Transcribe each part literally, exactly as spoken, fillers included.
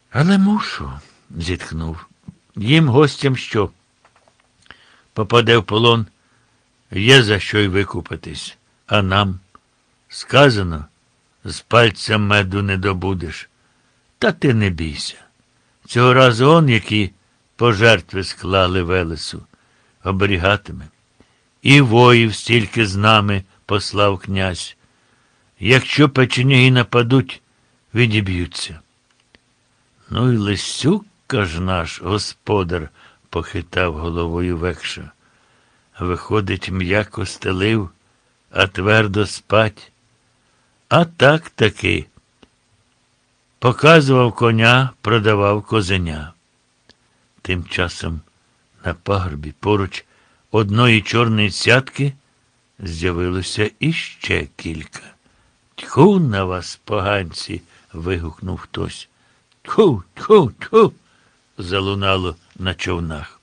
Але мушу, зітхнув. Їм гостям що? Попаде в полон, є за що й викупитись. А нам? Сказано, з пальця меду не добудеш. Та ти не бійся. Цього разу он, які пожертви склали Велесу, оберігатиме. І воїв стільки з нами послав князь. Якщо печеняги нападуть, відіб'ються. Ну й Лисюка ж наш господар, похитав головою Векша. Виходить, м'яко стелив, а твердо спать. А так таки. Показував коня, продавав козеня. Тим часом на пагорбі поруч одної чорної цятки з'явилося іще кілька. Тьху на вас, поганці, вигукнув хтось. Тьху, тьху, тьху, залунало на човнах.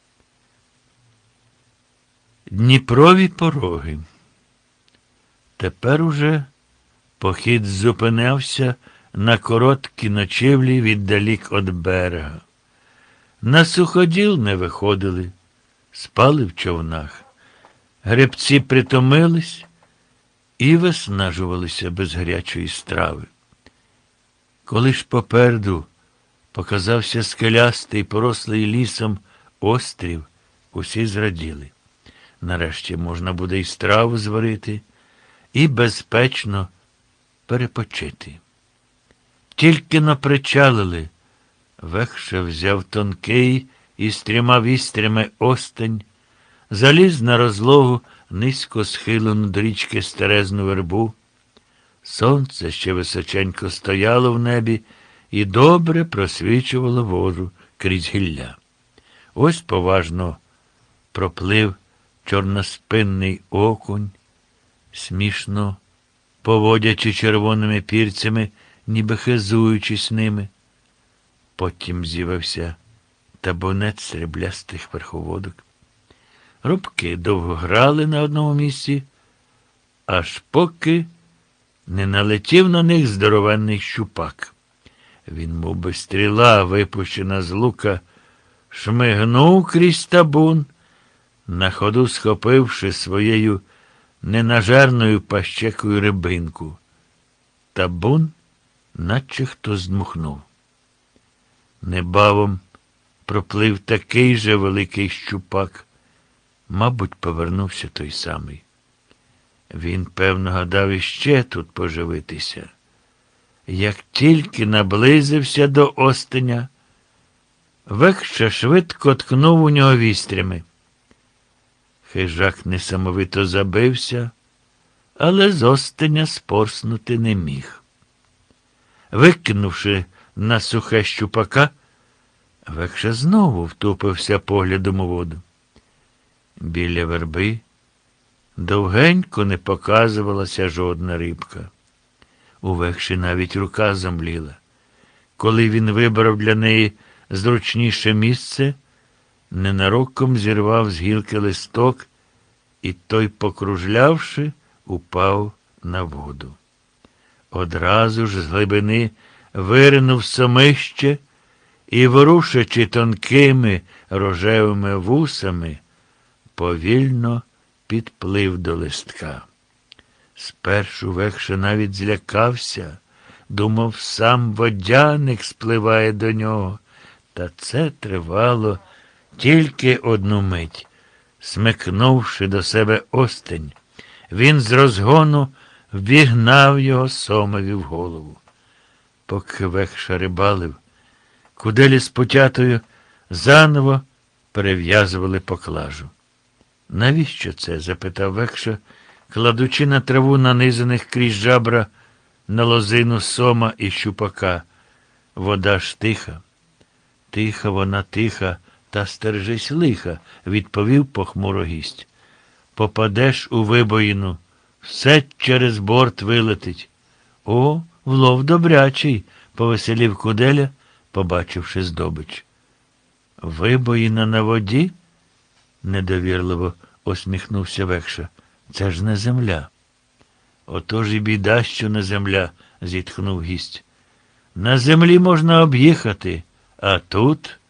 Дніпрові пороги. Тепер уже похід зупинявся на короткі ночівлі віддалік від берега. На суходіл не виходили, спали в човнах. Гребці притомились і виснажувалися без гарячої страви. Коли ж попереду показався скелястий, порослий лісом острів, усі зраділи. Нарешті можна буде і страву зварити, і безпечно перепочити. Тільки напричалили, Векша взяв тонкий із трьома вістрями остань, заліз на розлогу низько схилену до річки старезну вербу. Сонце ще височенько стояло в небі і добре просвічувало воду крізь гілля. Ось поважно проплив чорноспинний окунь, смішно поводячи червоними пірцями, ніби хизуючись ними. Потім з'явився табунець сріблястих верховодок. Рубки довго грали на одному місці, аж поки не налетів на них здоровенний щупак. Він, мов би стріла, випущена з лука, шмигнув крізь табун, на ходу схопивши своєю ненажерною пащекою рибинку. Табун наче хто здмухнув. Небавом проплив такий же великий щупак. Мабуть, повернувся той самий. Він, певно, гадав іще тут поживитися. Як тільки наблизився до остеня, Векша швидко ткнув у нього вістрями. Хижак несамовито забився, але з остеня спорснути не міг. Викинувши на сухе щупака, Векша знову втупився поглядом у воду. Біля верби довгенько не показувалася жодна рибка. У Векші навіть рука зомліла. Коли він вибрав для неї зручніше місце, ненароком зірвав з гілки листок, і той, покружлявши, упав на воду. Одразу ж з глибини виринув сомище і, ворушачи тонкими рожевими вусами, повільно підплив до листка. Спершу Векша навіть злякався, думав, сам водяник спливає до нього. Та це тривало тільки одну мить. Смикнувши до себе остень, він з розгону ввігнав його сомові в голову. Поки Векша рибалив, куделі з потятою заново перев'язували поклажу. «Навіщо це?» – запитав Векша, кладучи на траву нанизаних крізь жабра на лозину сома і щупака. «Вода ж тиха». «Тиха вона, тиха, та стережись лиха», – відповів похмуро гість. «Попадеш у вибоїну, все через борт вилетить». «О, влов добрячий», – повеселів куделя, побачивши здобич. «Вибоїна на воді?» – недовірливо осміхнувся Векша. «Це ж не земля». «Отож і біда, що не земля», – зітхнув гість. На землі можна об'їхати, а тут